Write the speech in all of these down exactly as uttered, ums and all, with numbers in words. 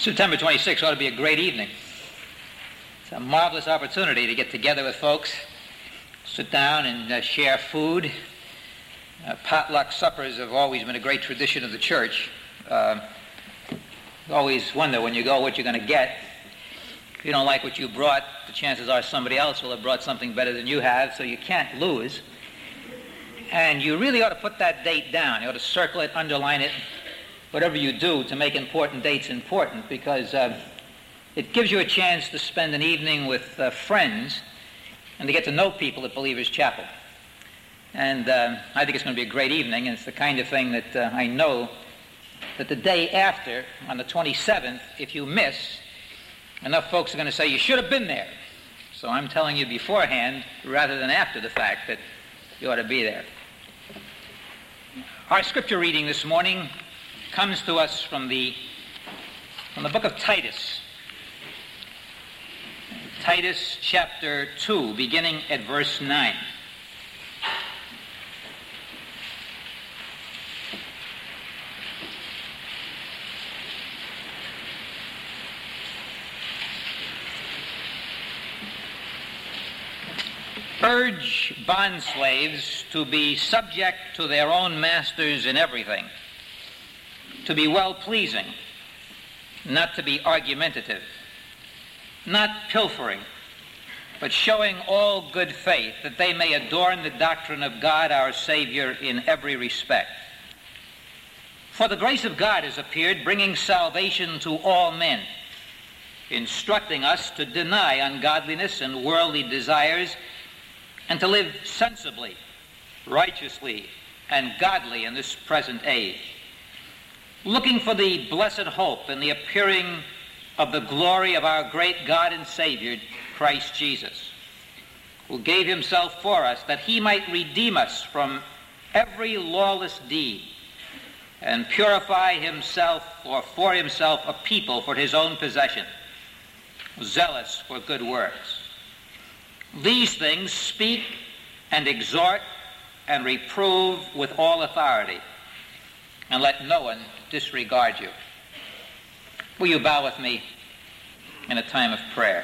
September twenty-sixth ought to be a great evening. It's a marvelous opportunity to get together with folks, sit down and uh, share food. Uh, potluck suppers have always been a great tradition of the church. Uh, you always wonder when you go what you're going to get. If you don't like what you brought, the chances are somebody else will have brought something better than you have, so you can't lose. And you really ought to put that date down. You ought to circle it, underline it, whatever you do to make important dates important, because uh, it gives you a chance to spend an evening with uh, friends and to get to know people at Believers Chapel. And uh, I think it's going to be a great evening, and it's the kind of thing that uh, I know that the day after, on the twenty-seventh, if you miss, enough folks are going to say, you should have been there. So I'm telling you beforehand, rather than after the fact, that you ought to be there. Our scripture reading this morning comes to us from the from the book of Titus. Titus chapter two, beginning at verse nine. Urge bondslaves to be subject to their own masters in everything, to be well-pleasing, not to be argumentative, not pilfering, but showing all good faith, that they may adorn the doctrine of God our Savior in every respect. For the grace of God has appeared, bringing salvation to all men, instructing us to deny ungodliness and worldly desires, and to live sensibly, righteously, and godly in this present age, looking for the blessed hope and the appearing of the glory of our great God and Savior, Christ Jesus, who gave himself for us, that he might redeem us from every lawless deed and purify himself or for himself a people for his own possession, zealous for good works. These things speak and exhort and reprove with all authority, and let no one disregard you. Will you bow with me in a time of prayer?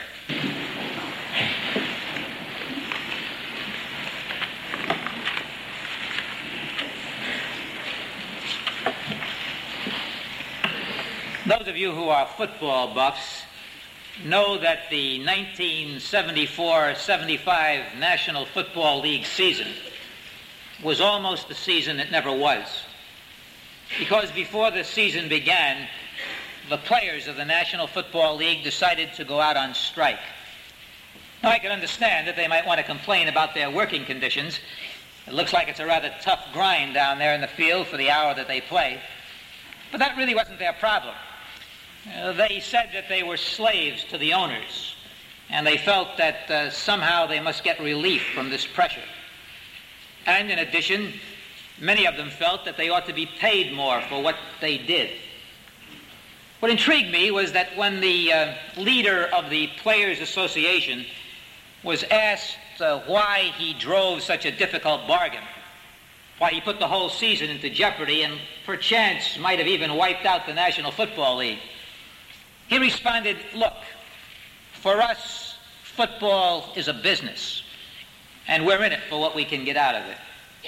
Those of you who are football buffs know that the nineteen seventy-four seventy-five National Football League season was almost the season it never was. Because before the season began, the players of the National Football League decided to go out on strike. Now, I can understand that they might want to complain about their working conditions. It looks like it's a rather tough grind down there in the field for the hour that they play. But that really wasn't their problem. Uh, they said that they were slaves to the owners, and they felt that uh, somehow they must get relief from this pressure. And in addition, many of them felt that they ought to be paid more for what they did. What intrigued me was that when the uh, leader of the Players Association was asked uh, why he drove such a difficult bargain, why he put the whole season into jeopardy and perchance might have even wiped out the National Football League, he responded, look, for us, football is a business, and we're in it for what we can get out of it.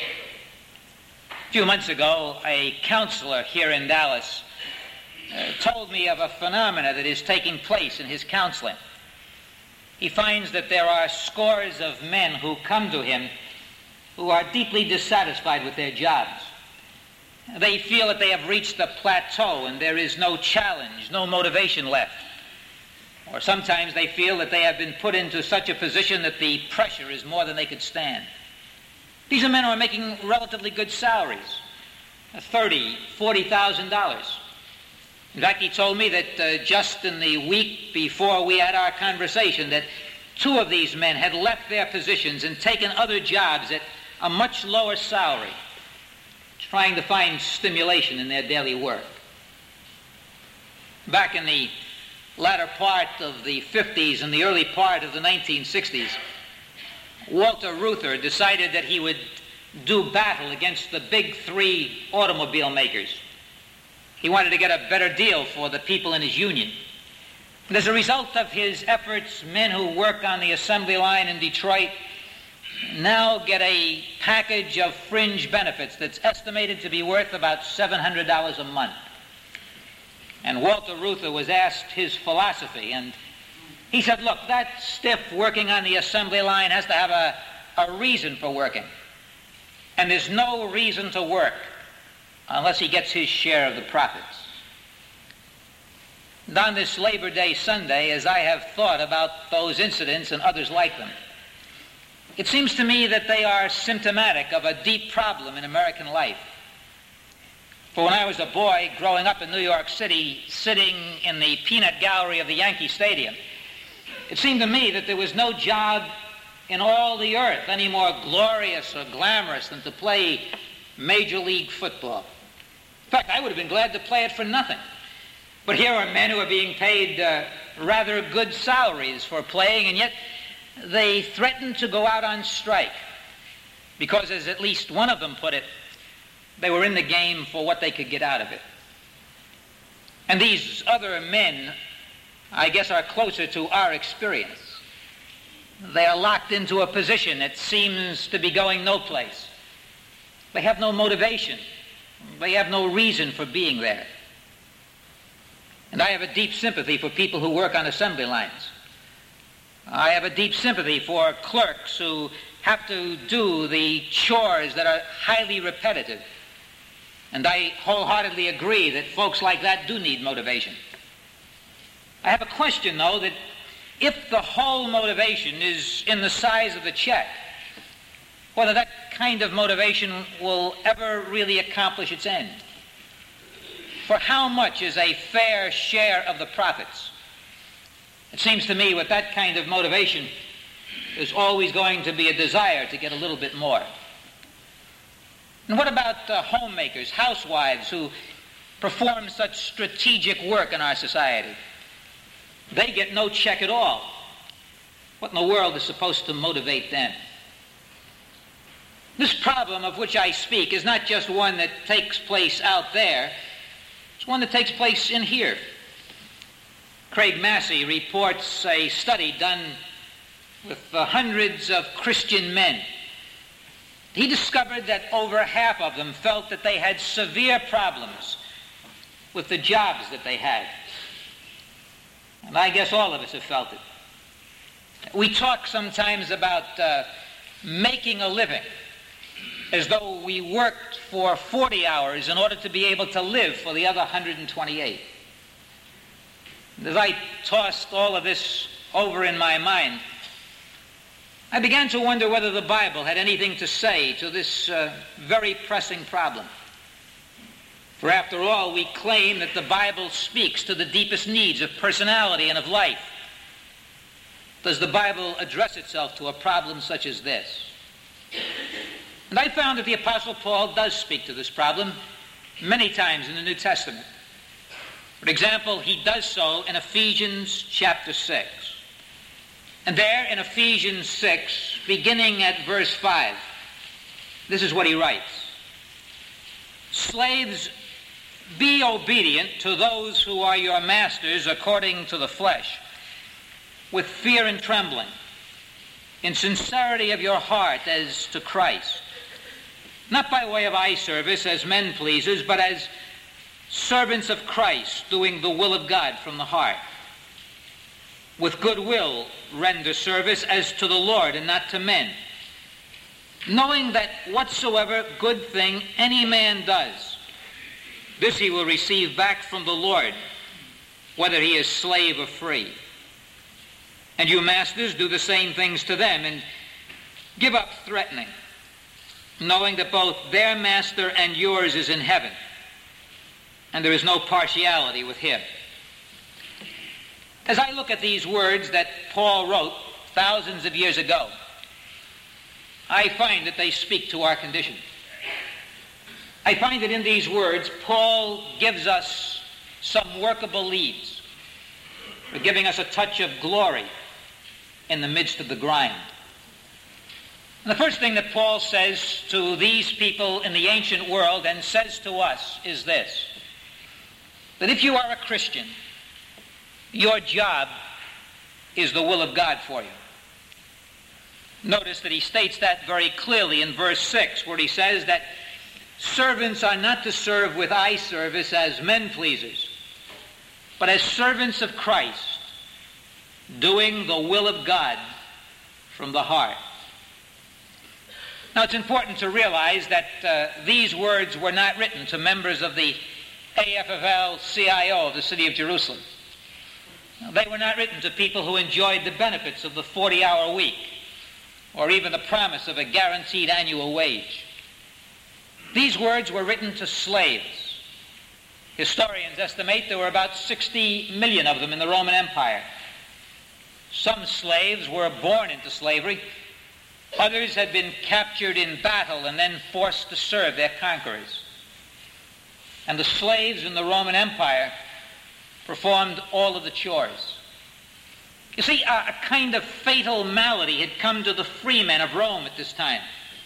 A few months ago, a counselor here in Dallas uh, told me of a phenomena that is taking place in his counseling. He finds that there are scores of men who come to him who are deeply dissatisfied with their jobs. They feel that they have reached a plateau and there is no challenge, no motivation left. Or sometimes they feel that they have been put into such a position that the pressure is more than they could stand. These are men who are making relatively good salaries, thirty thousand dollars, forty thousand dollars. In fact, he told me that uh, just in the week before we had our conversation that two of these men had left their positions and taken other jobs at a much lower salary, trying to find stimulation in their daily work. Back in the latter part of the fifties and the early part of the nineteen sixties, Walter Reuther decided that he would do battle against the big three automobile makers. He wanted to get a better deal for the people in his union. And as a result of his efforts, men who work on the assembly line in Detroit now get a package of fringe benefits that's estimated to be worth about seven hundred dollars a month. And Walter Reuther was asked his philosophy, and he said, look, that stiff working on the assembly line has to have a, a reason for working. And there's no reason to work unless he gets his share of the profits. And on this Labor Day Sunday, as I have thought about those incidents and others like them, it seems to me that they are symptomatic of a deep problem in American life. For when I was a boy growing up in New York City, sitting in the peanut gallery of the Yankee Stadium, it seemed to me that there was no job in all the earth any more glorious or glamorous than to play Major League Football. In fact, I would have been glad to play it for nothing. But here are men who are being paid uh, rather good salaries for playing, and yet they threatened to go out on strike because, as at least one of them put it, they were in the game for what they could get out of it. And these other men, I guess, are closer to our experience. They are locked into a position that seems to be going no place. They have no motivation. They have no reason for being there. And I have a deep sympathy for people who work on assembly lines. I have a deep sympathy for clerks who have to do the chores that are highly repetitive. And I wholeheartedly agree that folks like that do need motivation. I have a question, though, that if the whole motivation is in the size of the check, whether that kind of motivation will ever really accomplish its end. For how much is a fair share of the profits? It seems to me with that kind of motivation, there's always going to be a desire to get a little bit more. And what about uh, homemakers, housewives who perform such strategic work in our society? They get no check at all. What in the world is supposed to motivate them? This problem of which I speak is not just one that takes place out there. It's one that takes place in here. Craig Massey reports a study done with uh, hundreds of Christian men. He discovered that over half of them felt that they had severe problems with the jobs that they had. And I guess all of us have felt it. We talk sometimes about uh, making a living, as though we worked for forty hours in order to be able to live for the other one hundred twenty-eight. As I tossed all of this over in my mind, I began to wonder whether the Bible had anything to say to this uh, very pressing problem. For after all, we claim that the Bible speaks to the deepest needs of personality and of life. Does the Bible address itself to a problem such as this? And I found that the Apostle Paul does speak to this problem many times in the New Testament. For example, he does so in Ephesians chapter six. And there in Ephesians six, beginning at verse five, this is what he writes. Slaves, be obedient to those who are your masters according to the flesh, with fear and trembling, in sincerity of your heart as to Christ, not by way of eye service as men pleasers, but as servants of Christ, doing the will of God from the heart. With good will render service as to the Lord and not to men, knowing that whatsoever good thing any man does, this he will receive back from the Lord, whether he is slave or free. And you masters, do the same things to them, and give up threatening, knowing that both their master and yours is in heaven, and there is no partiality with him. As I look at these words that Paul wrote thousands of years ago, I find that they speak to our condition. I find that in these words, Paul gives us some workable leads, for giving us a touch of glory in the midst of the grind. And the first thing that Paul says to these people in the ancient world and says to us is this, that if you are a Christian, Your job is the will of God for you. Notice that he states that very clearly in verse six, where he says that servants are not to serve with eye service as men pleasers, but as servants of Christ, doing the will of God from the heart. Now, it's important to realize that uh, these words were not written to members of the A F F L C I O of the city of Jerusalem. They were not written to people who enjoyed the benefits of the forty-hour week or even the promise of a guaranteed annual wage. These words were written to slaves. Historians estimate there were about sixty million of them in the Roman Empire. Some slaves were born into slavery. Others had been captured in battle and then forced to serve their conquerors. And the slaves in the Roman Empire performed all of the chores. You see, a, a kind of fatal malady had come to the freemen of Rome at this time.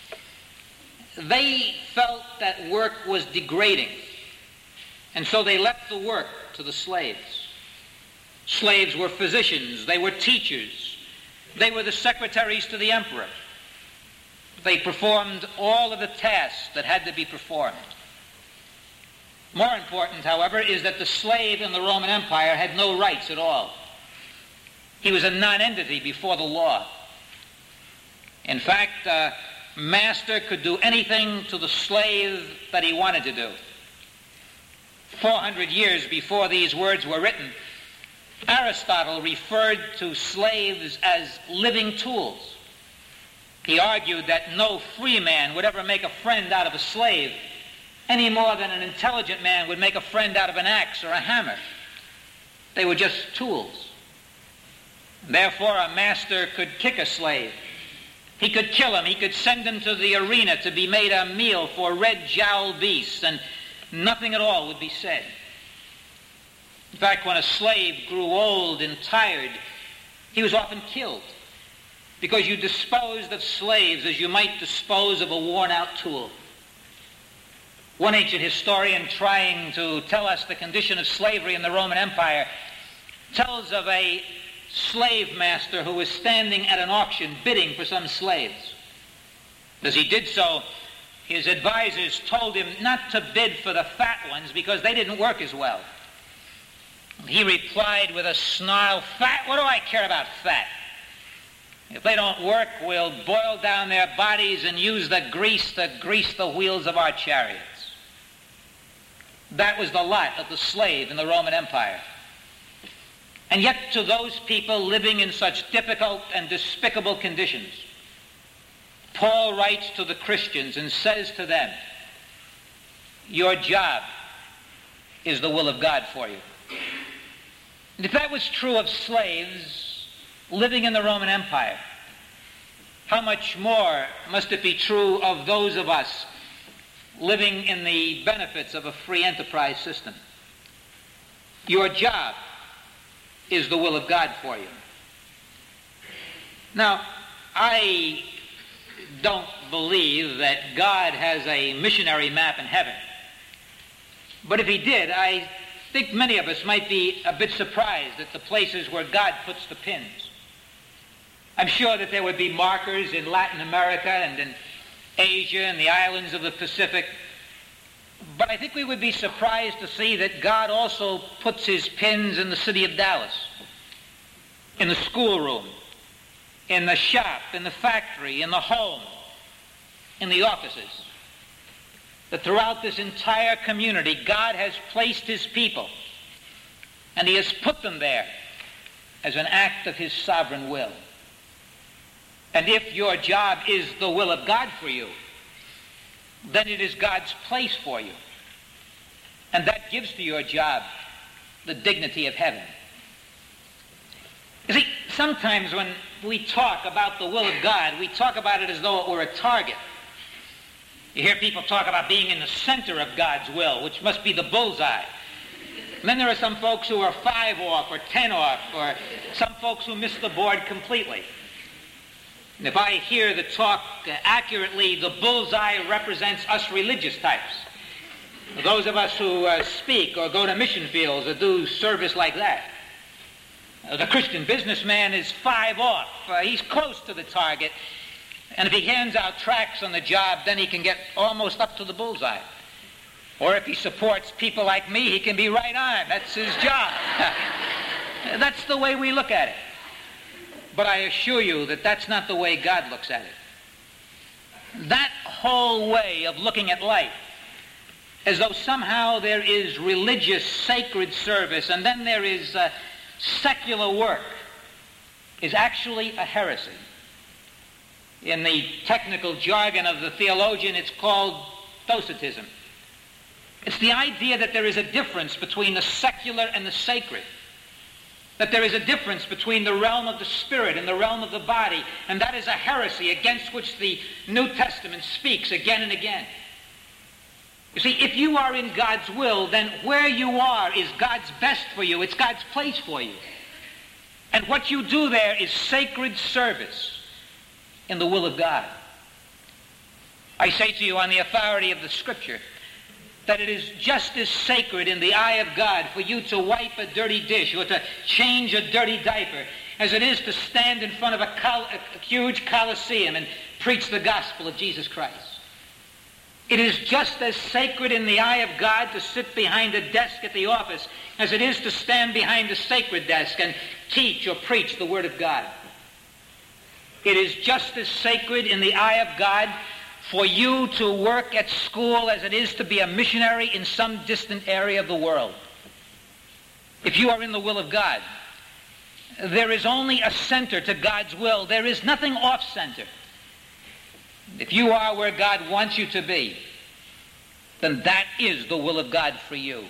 They felt that work was degrading, and so they left the work to the slaves. Slaves were physicians, they were teachers, they were the secretaries to the emperor. They performed all of the tasks that had to be performed. More important, however, is that the slave in the Roman Empire had no rights at all. He was a non-entity before the law. In fact, a master could do anything to the slave that he wanted to do. four hundred years before these words were written, Aristotle referred to slaves as living tools. He argued that no free man would ever make a friend out of a slave any more than an intelligent man would make a friend out of an axe or a hammer. They were just tools. Therefore, a master could kick a slave. He could kill him. He could send him to the arena to be made a meal for red-jowled beasts, and nothing at all would be said. In fact, when a slave grew old and tired, he was often killed, because you disposed of slaves as you might dispose of a worn-out tool. One ancient historian, trying to tell us the condition of slavery in the Roman Empire, tells of a slave master who was standing at an auction bidding for some slaves. As he did so, his advisors told him not to bid for the fat ones because they didn't work as well. He replied with a snarl, "Fat? What do I care about fat? If they don't work, we'll boil down their bodies and use the grease to grease the wheels of our chariots." That was the lot of the slave in the Roman Empire. And yet, to those people living in such difficult and despicable conditions, Paul writes to the Christians and says to them, your job is the will of God for you. And if that was true of slaves living in the Roman Empire, how much more must it be true of those of us living in the benefits of a free enterprise system? Your job is the will of God for you. Now, I don't believe that God has a missionary map in heaven. But if he did, I think many of us might be a bit surprised at the places where God puts the pins. I'm sure that there would be markers in Latin America and in Asia and the islands of the Pacific. But I think we would be surprised to see that God also puts his pins in the city of Dallas, in the schoolroom, in the shop, in the factory, in the home, in the offices. That throughout this entire community, God has placed his people, and he has put them there as an act of his sovereign will. And if your job is the will of God for you, then it is God's place for you. And that gives to your job the dignity of heaven. You see, sometimes when we talk about the will of God, we talk about it as though it were a target. You hear people talk about being in the center of God's will, which must be the bullseye. And then there are some folks who are five off or ten off, or some folks who miss the board completely. And if I hear the talk accurately, the bullseye represents us religious types. Those of us who uh, speak or go to mission fields or do service like that. Uh, the Christian businessman is five off. Uh, he's close to the target. And if he hands out tracts on the job, then he can get almost up to the bullseye. Or if he supports people like me, he can be right on. That's his job. That's the way we look at it. But I assure you that that's not the way God looks at it. That whole way of looking at life, as though somehow there is religious, sacred service, and then there is uh, secular work, is actually a heresy. In the technical jargon of the theologian, it's called docetism. It's the idea that there is a difference between the secular and the sacred. That there is a difference between the realm of the spirit and the realm of the body, and that is a heresy against which the New Testament speaks again and again. You see, if you are in God's will, then where you are is God's best for you. It's God's place for you. And what you do there is sacred service in the will of God. I say to you on the authority of the Scripture that it is just as sacred in the eye of God for you to wipe a dirty dish or to change a dirty diaper as it is to stand in front of a, col- a huge coliseum and preach the gospel of Jesus Christ. It is just as sacred in the eye of God to sit behind a desk at the office as it is to stand behind a sacred desk and teach or preach the Word of God. It is just as sacred in the eye of God for you to work at school as it is to be a missionary in some distant area of the world. If you are in the will of God, there is only a center to God's will. There is nothing off-center. If you are where God wants you to be, then that is the will of God for you.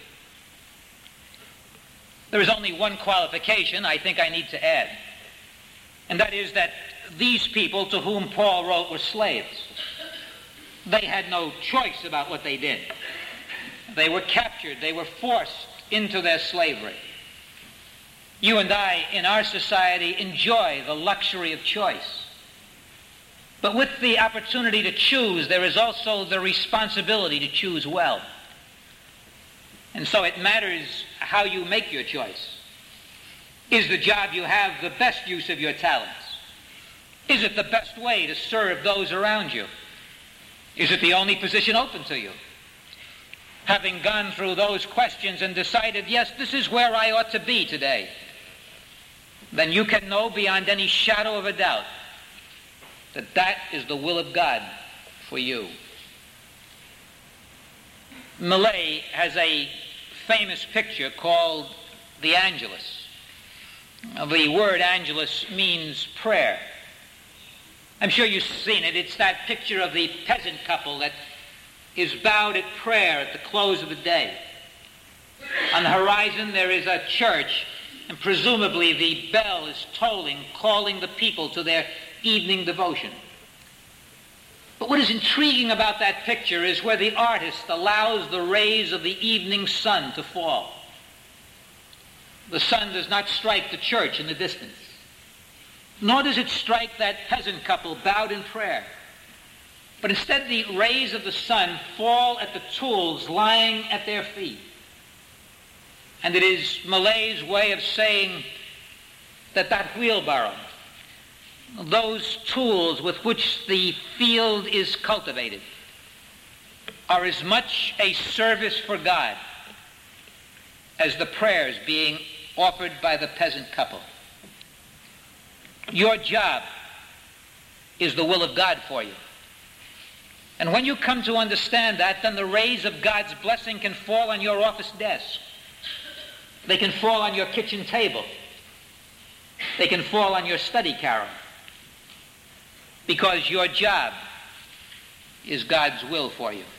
There is only one qualification I think I need to add, and that is that these people to whom Paul wrote were slaves. They had no choice about what they did. They were captured. They were forced into their slavery. You and I, in our society, enjoy the luxury of choice. But with the opportunity to choose, there is also the responsibility to choose well. And so it matters how you make your choice. Is the job you have the best use of your talents? Is it the best way to serve those around you? Is it the only position open to you? Having gone through those questions and decided, yes, this is where I ought to be today, then you can know beyond any shadow of a doubt that that is the will of God for you. Millet has a famous picture called the Angelus. The word Angelus means prayer. I'm sure you've seen it. It's that picture of the peasant couple that is bowed at prayer at the close of the day. On the horizon there is a church, and presumably the bell is tolling, calling the people to their evening devotion. But what is intriguing about that picture is where the artist allows the rays of the evening sun to fall. The sun does not strike the church in the distance, nor does it strike that peasant couple bowed in prayer. But instead the rays of the sun fall at the tools lying at their feet. And it is Millet's way of saying that that wheelbarrow, those tools with which the field is cultivated, are as much a service for God as the prayers being offered by the peasant couple. Your job is the will of God for you. And when you come to understand that, then the rays of God's blessing can fall on your office desk. They can fall on your kitchen table. They can fall on your study carrel. Because your job is God's will for you.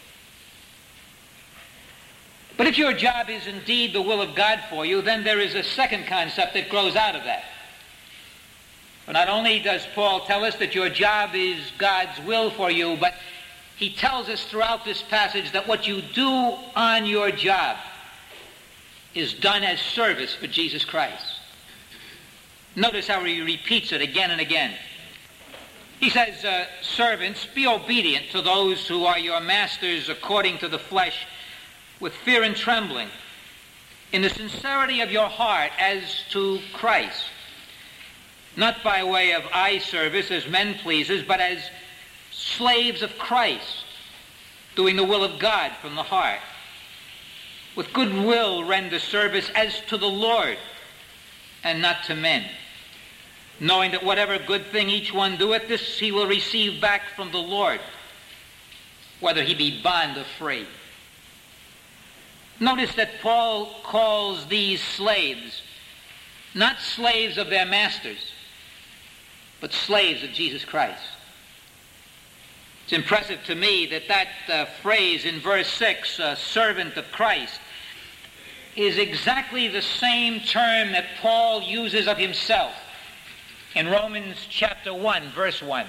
But if your job is indeed the will of God for you, then there is a second concept that grows out of that. For not only does Paul tell us that your job is God's will for you, but he tells us throughout this passage that what you do on your job is done as service for Jesus Christ. Notice how he repeats it again and again. He says, uh, servants, be obedient to those who are your masters according to the flesh, with fear and trembling, in the sincerity of your heart as to Christ, not by way of eye service as men pleasers, but as slaves of Christ, doing the will of God from the heart. With good will render service as to the Lord and not to men, knowing that whatever good thing each one doeth, this he will receive back from the Lord, whether he be bond or free. Notice that Paul calls these slaves not slaves of their masters, but slaves of Jesus Christ. It's impressive to me that that uh, phrase in verse six, uh, servant of Christ, is exactly the same term that Paul uses of himself in Romans chapter one, verse one.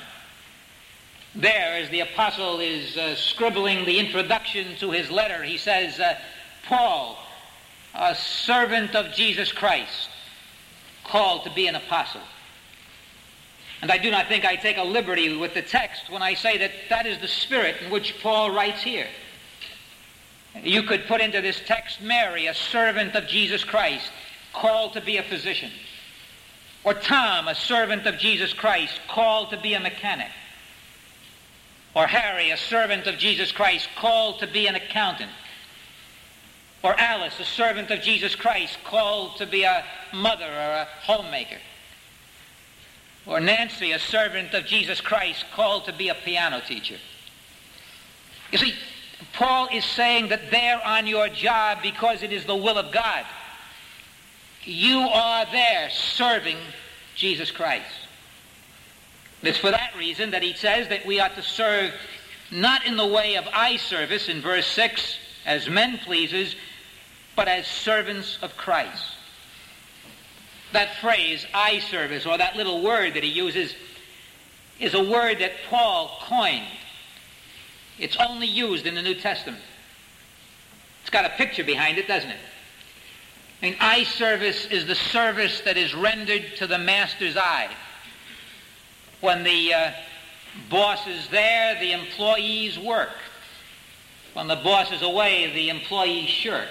There, as the apostle is uh, scribbling the introduction to his letter, he says, uh, Paul, a servant of Jesus Christ, called to be an apostle. And I do not think I take a liberty with the text when I say that that is the spirit in which Paul writes here. You could put into this text Mary, a servant of Jesus Christ, called to be a physician. Or Tom, a servant of Jesus Christ, called to be a mechanic. Or Harry, a servant of Jesus Christ, called to be an accountant. Or Alice, a servant of Jesus Christ, called to be a mother or a homemaker. Or Nancy, a servant of Jesus Christ, called to be a piano teacher. You see, Paul is saying that they're on your job because it is the will of God. You are there serving Jesus Christ. It's for that reason that he says that we ought to serve not in the way of eye service in verse six as men pleasers, but as servants of Christ. That phrase, eye service, or that little word that he uses, is a word that Paul coined. It's only used in the New Testament. It's got a picture behind it, doesn't it? I mean, eye service is the service that is rendered to the master's eye. When the uh, boss is there, the employees work. When the boss is away, the employees shirk.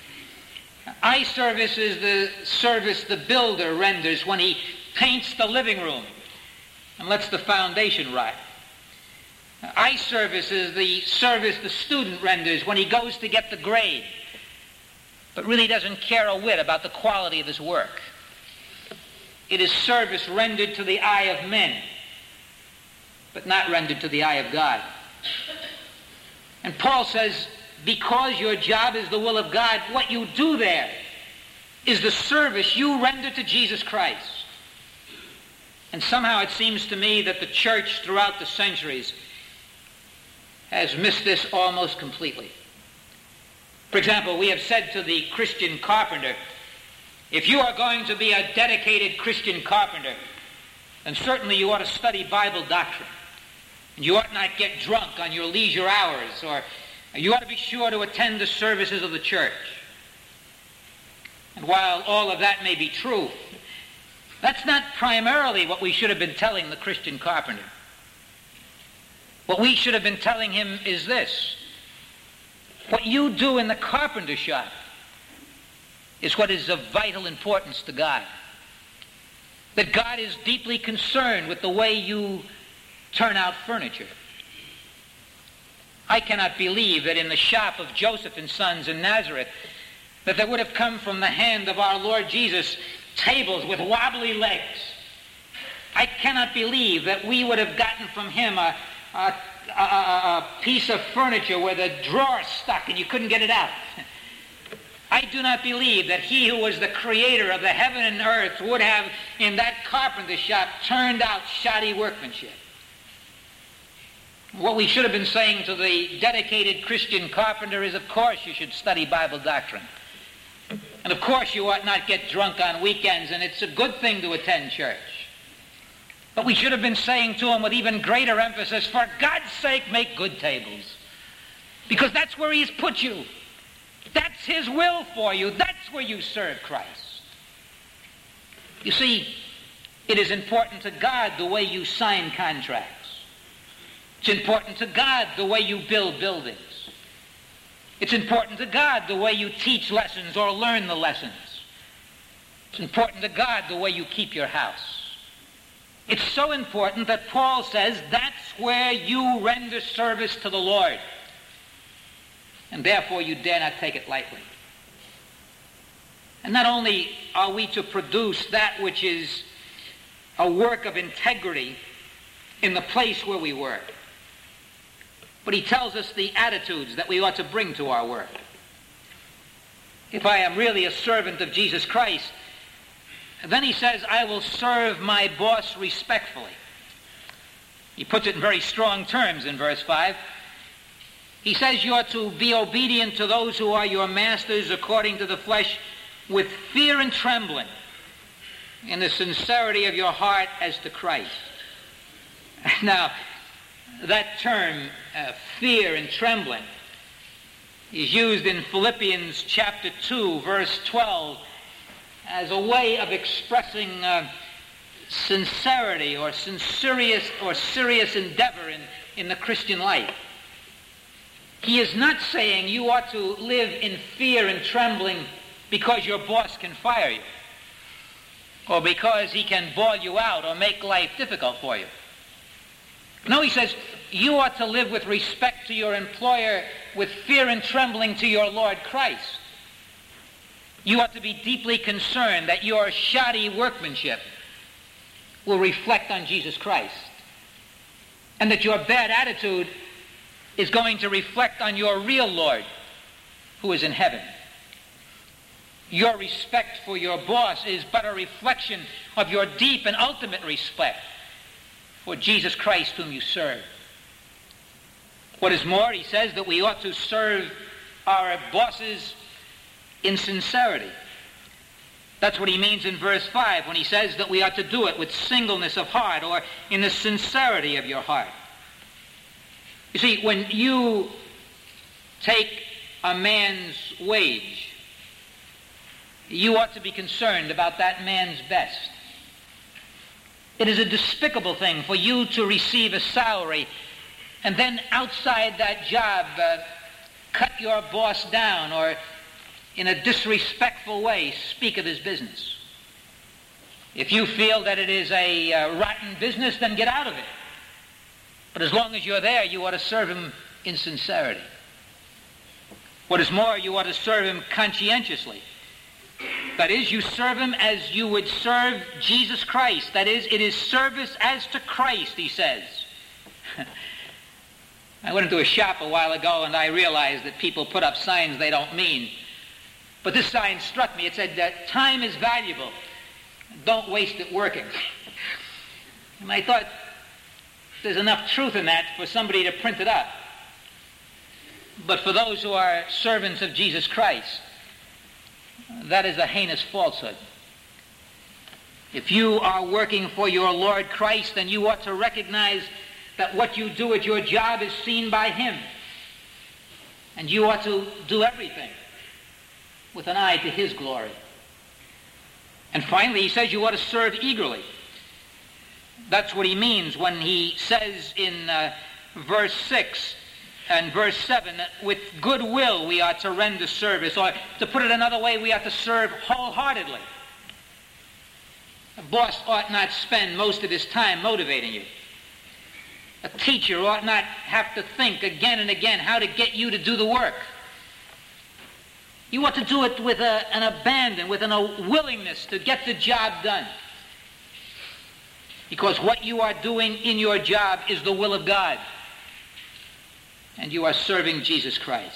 Eye service is the service the builder renders when he paints the living room and lets the foundation rot. Eye service is the service the student renders when he goes to get the grade, but really doesn't care a whit about the quality of his work. It is service rendered to the eye of men, but not rendered to the eye of God. And Paul says, because your job is the will of God, what you do there is the service you render to Jesus Christ. And somehow it seems to me that the church throughout the centuries has missed this almost completely. For example, we have said to the Christian carpenter, if you are going to be a dedicated Christian carpenter, then certainly you ought to study Bible doctrine. And you ought not get drunk on your leisure hours, or you ought to be sure to attend the services of the church. And while all of that may be true, that's not primarily what we should have been telling the Christian carpenter. What we should have been telling him is this: what you do in the carpenter shop is what is of vital importance to God. That God is deeply concerned with the way you turn out furniture. I cannot believe that in the shop of Joseph and Sons in Nazareth, that there would have come from the hand of our Lord Jesus tables with wobbly legs. I cannot believe that we would have gotten from him a, a, a, a piece of furniture where the drawer stuck and you couldn't get it out. I do not believe that he who was the creator of the heaven and earth would have, in that carpenter shop, turned out shoddy workmanship. What we should have been saying to the dedicated Christian carpenter is, of course, you should study Bible doctrine. And of course, you ought not get drunk on weekends, and it's a good thing to attend church. But we should have been saying to him with even greater emphasis, for God's sake, make good tables. Because that's where he's put you. That's his will for you. That's where you serve Christ. You see, it is important to God the way you sign contracts. It's important to God the way you build buildings. It's important to God the way you teach lessons or learn the lessons. It's important to God the way you keep your house. It's so important that Paul says that's where you render service to the Lord. And therefore you dare not take it lightly. And not only are we to produce that which is a work of integrity in the place where we work, but he tells us the attitudes that we ought to bring to our work. If I am really a servant of Jesus Christ, then he says, I will serve my boss respectfully. He puts it in very strong terms in verse five. He says you are to be obedient to those who are your masters according to the flesh with fear and trembling in the sincerity of your heart as to Christ. Now, that term, uh, fear and trembling, is used in Philippians chapter two, verse twelve, as a way of expressing uh, sincerity or sincerious or serious endeavor in, in the Christian life. He is not saying you ought to live in fear and trembling because your boss can fire you, or because he can bawl you out or make life difficult for you. No, he says you ought to live with respect to your employer, with fear and trembling to your Lord Christ. You ought to be deeply concerned that your shoddy workmanship will reflect on Jesus Christ, and that your bad attitude is going to reflect on your real Lord who is in heaven. Your respect for your boss is but a reflection of your deep and ultimate respect for Jesus Christ whom you serve. What is more, he says that we ought to serve our bosses in sincerity. That's what he means in verse five when he says that we ought to do it with singleness of heart, or in the sincerity of your heart. You see, when you take a man's wage, you ought to be concerned about that man's best. It is a despicable thing for you to receive a salary and then outside that job uh, cut your boss down, or in a disrespectful way speak of his business. If you feel that it is a uh, rotten business, then get out of it. But as long as you're there, you ought to serve him in sincerity. What is more, you ought to serve him conscientiously. That is, you serve him as you would serve Jesus Christ. That is, it is service as to Christ, he says. I went into a shop a while ago and I realized that people put up signs they don't mean. But this sign struck me. It said that time is valuable. Don't waste it working. And I thought, there's enough truth in that for somebody to print it up. But for those who are servants of Jesus Christ, that is a heinous falsehood. If you are working for your Lord Christ, then you ought to recognize that what you do at your job is seen by him. And you ought to do everything with an eye to his glory. And finally, he says you ought to serve eagerly. That's what he means when he says in uh, verse six and verse seven, that with goodwill we ought to render service, or to put it another way, we ought to serve wholeheartedly. A boss ought not spend most of his time motivating you. A teacher ought not have to think again and again how to get you to do the work. You ought to do it with a, an abandon, with an, a willingness to get the job done. Because what you are doing in your job is the will of God. And you are serving Jesus Christ.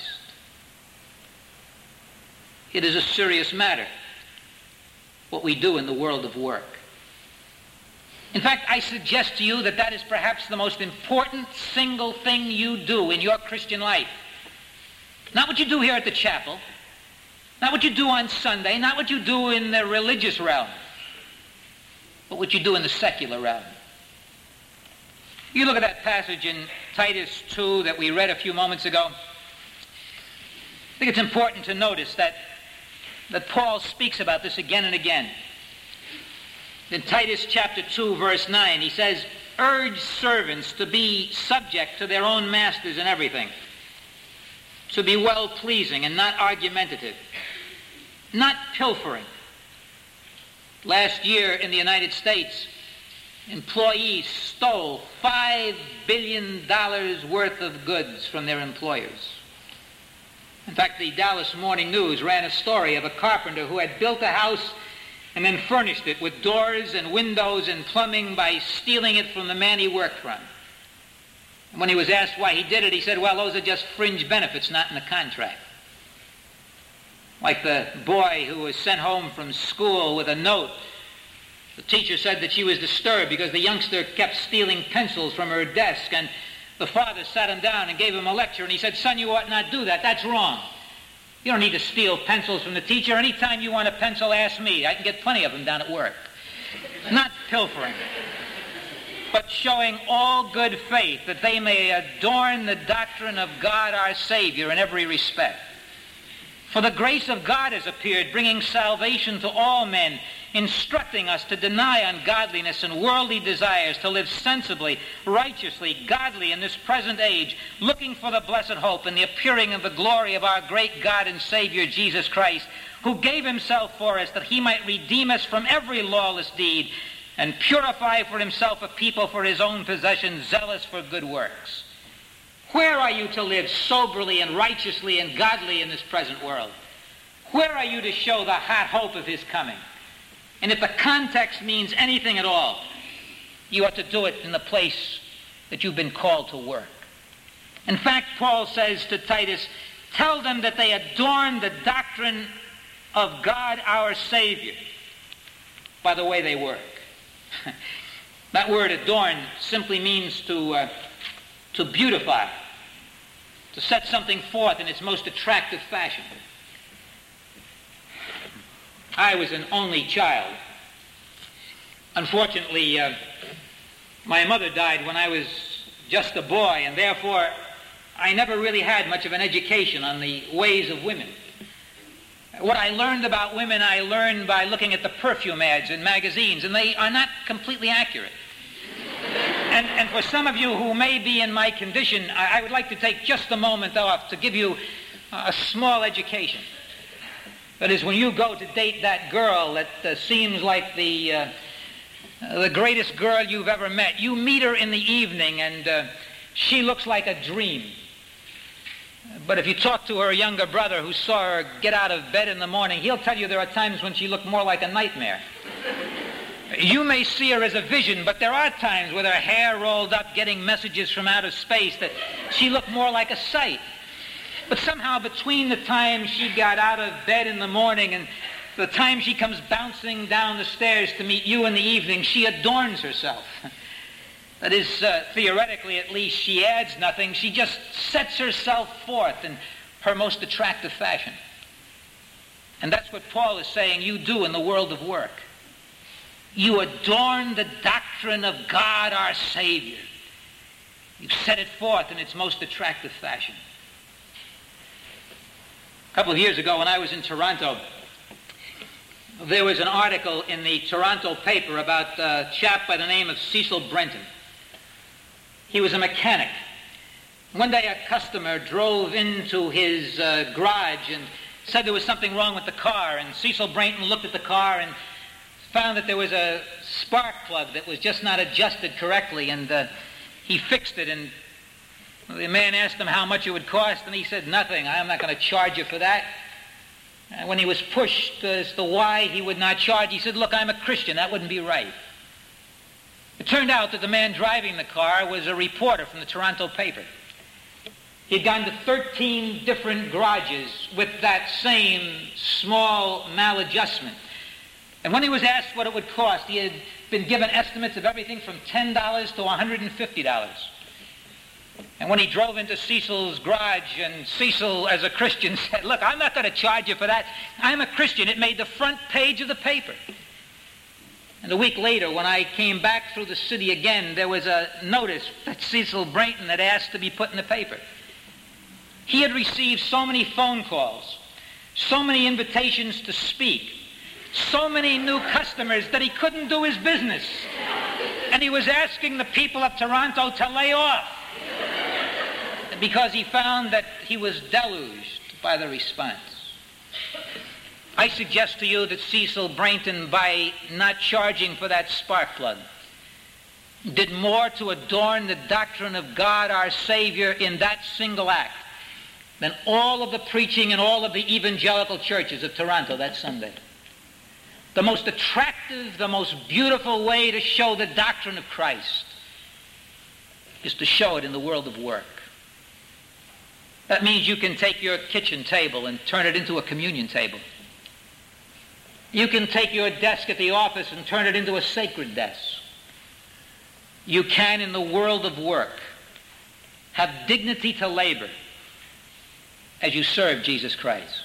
It is a serious matter, what we do in the world of work. In fact, I suggest to you that that is perhaps the most important single thing you do in your Christian life. Not what you do here at the chapel, not what you do on Sunday, not what you do in the religious realm, but what you do in the secular realm. You look at that passage in Titus two that we read a few moments ago. I think it's important to notice that, that Paul speaks about this again and again. In Titus chapter two, verse nine, he says, urge servants to be subject to their own masters in everything. to be well-pleasing and not argumentative, not pilfering. Last year in the United States, employees stole five billion dollars worth of goods from their employers. In fact, the Dallas Morning News ran a story of a carpenter who had built a house and then furnished it with doors and windows and plumbing by stealing it from the man he worked from. And when he was asked why he did it, he said, well, those are just fringe benefits, not in the contract. Like the boy who was sent home from school with a note. The teacher said that she was disturbed because the youngster kept stealing pencils from her desk, and the father sat him down and gave him a lecture, and he said, son, you ought not do that. That's wrong. You don't need to steal pencils from the teacher. Anytime you want a pencil, ask me. I can get plenty of them down at work. Not pilfering, but showing all good faith that they may adorn the doctrine of God our Savior in every respect. For the grace of God has appeared, bringing salvation to all men, instructing us to deny ungodliness and worldly desires, to live sensibly, righteously, godly in this present age, looking for the blessed hope and the appearing of the glory of our great God and Savior, Jesus Christ, who gave himself for us that he might redeem us from every lawless deed and purify for himself a people for his own possession, zealous for good works. Where are you to live soberly and righteously and godly in this present world? Where are you to show the hot hope of his coming? And if the context means anything at all, you ought to do it in the place that you've been called to work. In fact, Paul says to Titus, tell them that they adorn the doctrine of God our Savior by the way they work. That word adorn simply means to, uh, to beautify, to set something forth in its most attractive fashion. I was an only child. Unfortunately, uh, my mother died when I was just a boy, and therefore I never really had much of an education on the ways of women. What I learned about women, I learned by looking at the perfume ads in magazines, and they are not completely accurate. And, and for some of you who may be in my condition, I, I would like to take just a moment off to give you a small education. That is, when you go to date that girl that uh, seems like the uh, the greatest girl you've ever met, you meet her in the evening and uh, she looks like a dream. But if you talk to her younger brother who saw her get out of bed in the morning, he'll tell you there are times when she looked more like a nightmare. You may see her as a vision, but there are times with her hair rolled up getting messages from outer space that she looked more like a sight. But somehow between the time she got out of bed in the morning and the time she comes bouncing down the stairs to meet you in the evening, she adorns herself. That is, uh, theoretically at least, she adds nothing. She just sets herself forth in her most attractive fashion. And that's what Paul is saying you do in the world of work. You adorn the doctrine of God our Savior. You set it forth in its most attractive fashion. A couple of years ago when I was in Toronto, there was an article in the Toronto paper about a chap by the name of Cecil Brenton. He was a mechanic. One day a customer drove into his uh, garage and said there was something wrong with the car, and Cecil Brenton looked at the car and found that there was a spark plug that was just not adjusted correctly, and uh, he fixed it, and the man asked him how much it would cost, and he said, nothing, I'm not going to charge you for that. And when he was pushed as to why he would not charge, he said, look, I'm a Christian, that wouldn't be right. It turned out that the man driving the car was a reporter from the Toronto paper. He'd gone to thirteen different garages with that same small maladjustment. And when he was asked what it would cost, he had been given estimates of everything from ten dollars to one hundred fifty dollars. And when he drove into Cecil's garage, and Cecil, as a Christian, said, look, I'm not going to charge you for that. I'm a Christian. It made the front page of the paper. And a week later, when I came back through the city again, there was a notice that Cecil Brenton had asked to be put in the paper. He had received so many phone calls, so many invitations to speak, so many new customers that he couldn't do his business. And he was asking the people of Toronto to lay off. because he found that he was deluged by the response. I suggest to you that Cecil Brainton, by not charging for that spark plug, did more to adorn the doctrine of God our Savior in that single act than all of the preaching in all of the evangelical churches of Toronto that Sunday. The most attractive, the most beautiful way to show the doctrine of Christ is to show it in the world of work. That means you can take your kitchen table and turn it into a communion table. You can take your desk at the office and turn it into a sacred desk. You can, in the world of work, have dignity to labor as you serve Jesus Christ.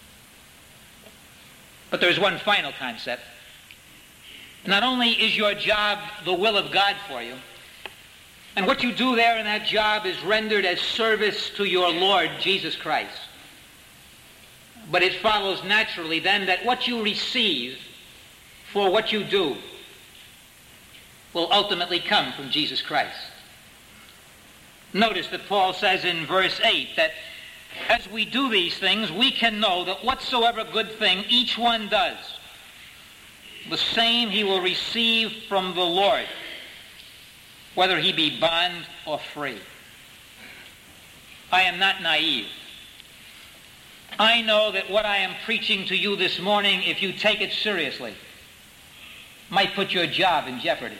But there's one final concept. Not only is your job the will of God for you, and what you do there in that job is rendered as service to your Lord Jesus Christ, but it follows naturally then that what you receive for what you do will ultimately come from Jesus Christ. Notice that Paul says in verse eight that as we do these things, we can know that whatsoever good thing each one does, the same he will receive from the Lord, whether he be bond or free. I am not naive. I know that what I am preaching to you this morning, if you take it seriously, might put your job in jeopardy.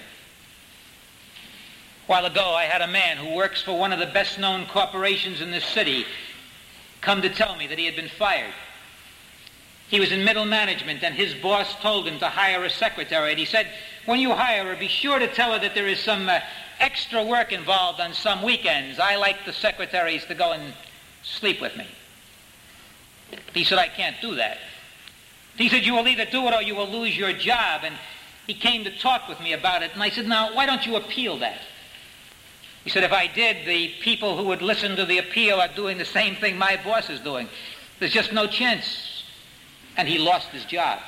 A while ago, I had a man who works for one of the best-known corporations in this city come to tell me that he had been fired. He was in middle management, and his boss told him to hire a secretary. And he said, when you hire her, be sure to tell her that there is some uh, extra work involved on some weekends. I like the secretaries to go and sleep with me. He said, I can't do that. He said, you will either do it or you will lose your job. And he came to talk with me about it. And I said, now, why don't you appeal that? He said, if I did, the people who would listen to the appeal are doing the same thing my boss is doing. There's just no chance. And he lost his job.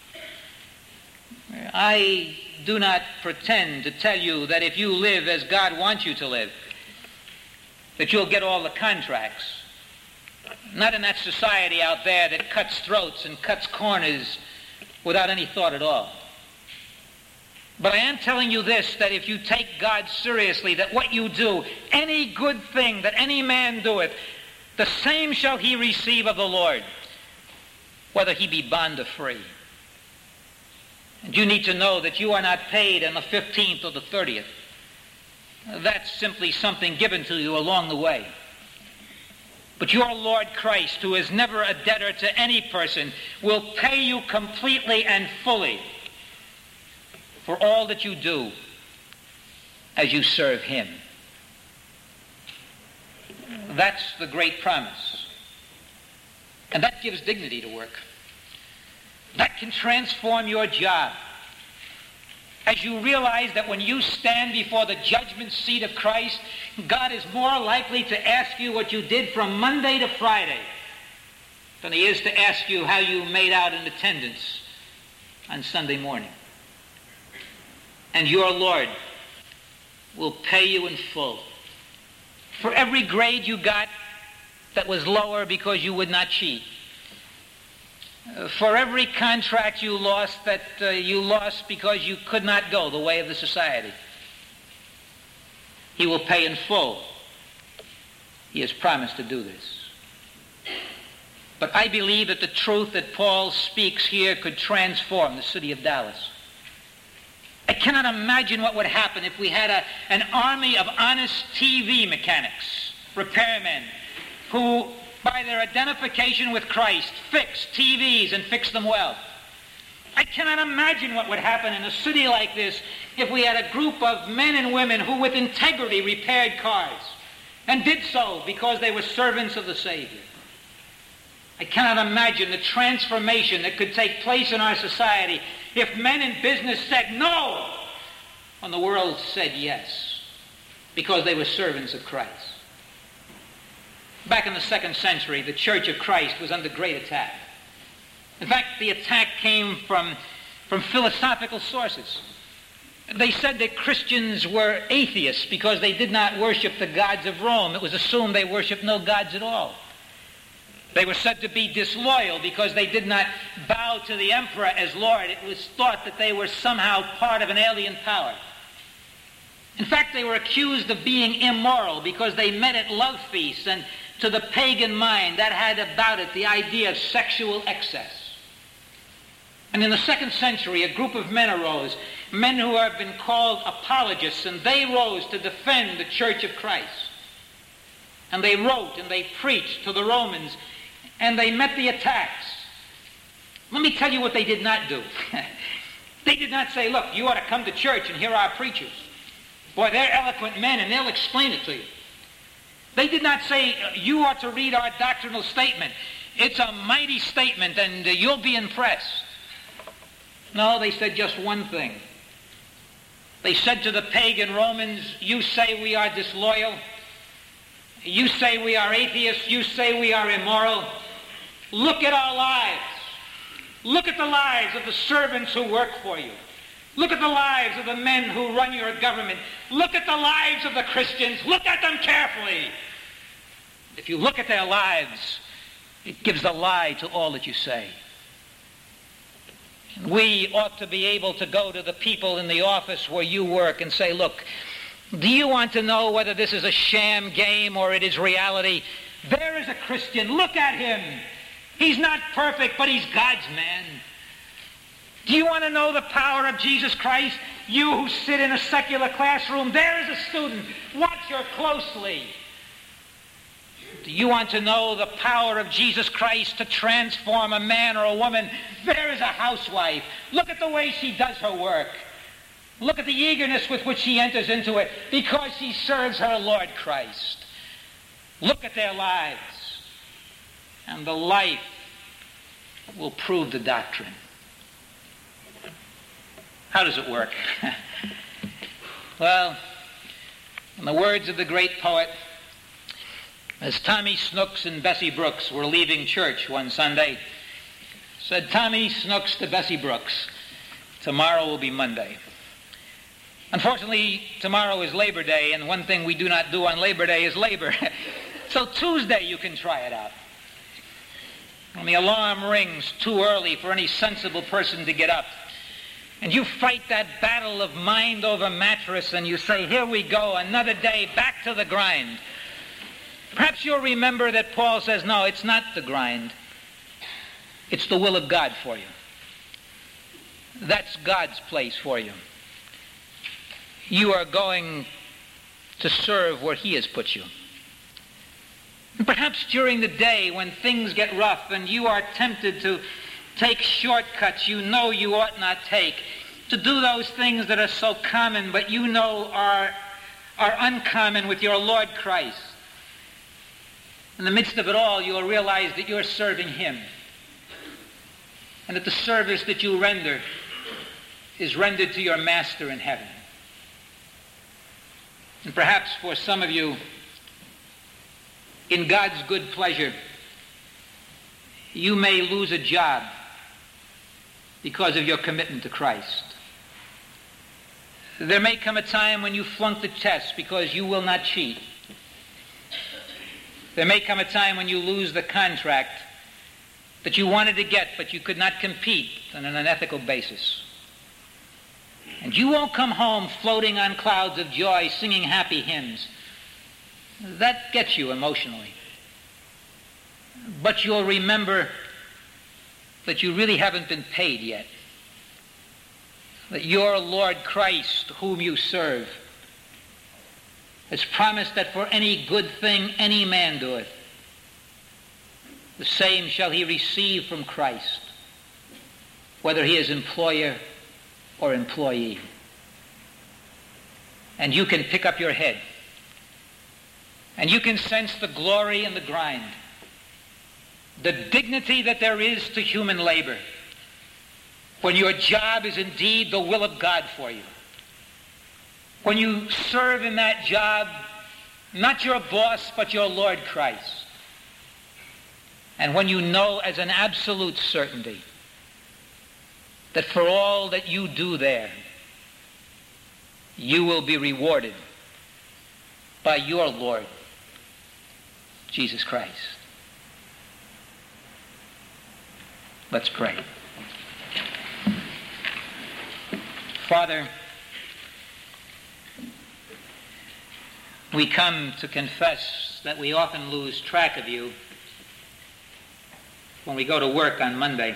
I do not pretend to tell you that if you live as God wants you to live, that you'll get all the contracts. Not in that society out there that cuts throats and cuts corners without any thought at all. But I am telling you this, that if you take God seriously, that what you do, any good thing that any man doeth, the same shall he receive of the Lord, whether he be bond or free. And you need to know that you are not paid on the fifteenth or the thirtieth. That's simply something given to you along the way. But your Lord Christ, who is never a debtor to any person, will pay you completely and fully for all that you do as you serve him. That's the great promise. And that gives dignity to work. That can transform your job. As you realize that when you stand before the judgment seat of Christ, God is more likely to ask you what you did from Monday to Friday than he is to ask you how you made out in attendance on Sunday morning. And your Lord will pay you in full for every grade you got that was lower because you would not cheat. Uh, for every contract you lost that uh, you lost because you could not go the way of the society. He will pay in full. He has promised to do this. But I believe that the truth that Paul speaks here could transform the city of Dallas. I cannot imagine what would happen if we had a, an army of honest T V mechanics, repairmen, who, by their identification with Christ, fix T Vs and fix them well. I cannot imagine what would happen in a city like this if we had a group of men and women who with integrity repaired cars and did so because they were servants of the Savior. I cannot imagine the transformation that could take place in our society if men in business said no when the world said yes because they were servants of Christ. Back in the second century, the Church of Christ was under great attack. In fact, the attack came from, from philosophical sources. They said that Christians were atheists because they did not worship the gods of Rome. It was assumed they worshiped no gods at all. They were said to be disloyal because they did not bow to the emperor as Lord. It was thought that they were somehow part of an alien power. In fact, they were accused of being immoral because they met at love feasts, and to the pagan mind, that had about it the idea of sexual excess. And in the second century, a group of men arose, men who have been called apologists, and they rose to defend the Church of Christ. And they wrote and they preached to the Romans, and they met the attacks. Let me tell you what they did not do. They did not say, look, you ought to come to church and hear our preachers. Boy, they're eloquent men, and they'll explain it to you. They did not say, you ought to read our doctrinal statement. It's a mighty statement, and uh, you'll be impressed. No, they said just one thing. They said to the pagan Romans, you say we are disloyal. You say we are atheists. You say we are immoral. Look at our lives. Look at the lives of the servants who work for you. Look at the lives of the men who run your government. Look at the lives of the Christians. Look at them carefully. If you look at their lives, it gives a lie to all that you say. We ought to be able to go to the people in the office where you work and say, look, do you want to know whether this is a sham game or it is reality? There is a Christian. Look at him. He's not perfect, but he's God's man. Do you want to know the power of Jesus Christ? You who sit in a secular classroom, there is a student. Watch her closely. Do you want to know the power of Jesus Christ to transform a man or a woman? There is a housewife. Look at the way she does her work. Look at the eagerness with which she enters into it because she serves her Lord Christ. Look at their lives, and the life will prove the doctrine. How does it work? Well, in the words of the great poet, as Tommy Snooks and Bessie Brooks were leaving church one Sunday, said Tommy Snooks to Bessie Brooks, tomorrow will be Monday. Unfortunately, tomorrow is Labor Day, and one thing we do not do on Labor Day is labor. So Tuesday you can try it out. When the alarm rings too early for any sensible person to get up, and you fight that battle of mind over mattress, and you say, here we go, another day, back to the grind. Perhaps you'll remember that Paul says, no, it's not the grind. It's the will of God for you. That's God's place for you. You are going to serve where he has put you. And perhaps during the day when things get rough and you are tempted to take shortcuts you know you ought not take, to do those things that are so common but you know are, are uncommon with your Lord Christ. In the midst of it all, you will realize that you're serving him, and that the service that you render is rendered to your master in heaven. And perhaps for some of you, in God's good pleasure, you may lose a job because of your commitment to Christ. There may come a time when you flunk the test because you will not cheat. There may come a time when you lose the contract that you wanted to get, but you could not compete on an unethical basis. And you won't come home floating on clouds of joy, singing happy hymns. That gets you emotionally. But you'll remember that you really haven't been paid yet. That your Lord Christ, whom you serve, has promised that for any good thing any man doeth, the same shall he receive from Christ, whether he is employer or employee. And you can pick up your head, and you can sense the glory and the grind, the dignity that there is to human labor, when your job is indeed the will of God for you. When you serve in that job, not your boss, but your Lord Christ. And when you know as an absolute certainty that for all that you do there, you will be rewarded by your Lord, Jesus Christ. Let's pray. Father, we come to confess that we often lose track of you when we go to work on Monday.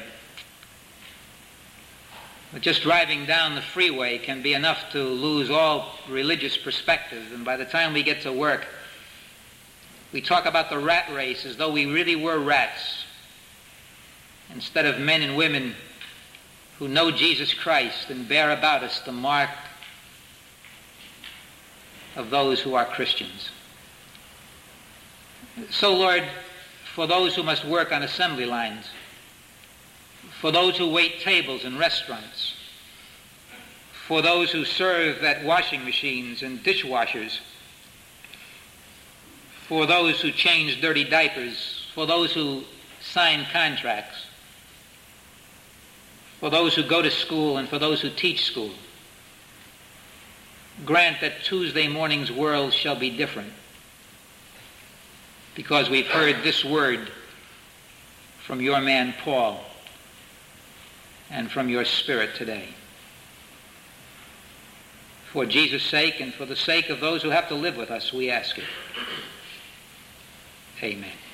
But just driving down the freeway can be enough to lose all religious perspective, and by the time we get to work, we talk about the rat race as though we really were rats, instead of men and women who know Jesus Christ and bear about us the mark of those who are Christians. So, Lord, for those who must work on assembly lines, for those who wait tables in restaurants, for those who serve at washing machines and dishwashers, for those who change dirty diapers, for those who sign contracts, for those who go to school and for those who teach school, grant that Tuesday morning's world shall be different, because we've heard this word from your man Paul and from your Spirit today. For Jesus' sake and for the sake of those who have to live with us, we ask it. Amen.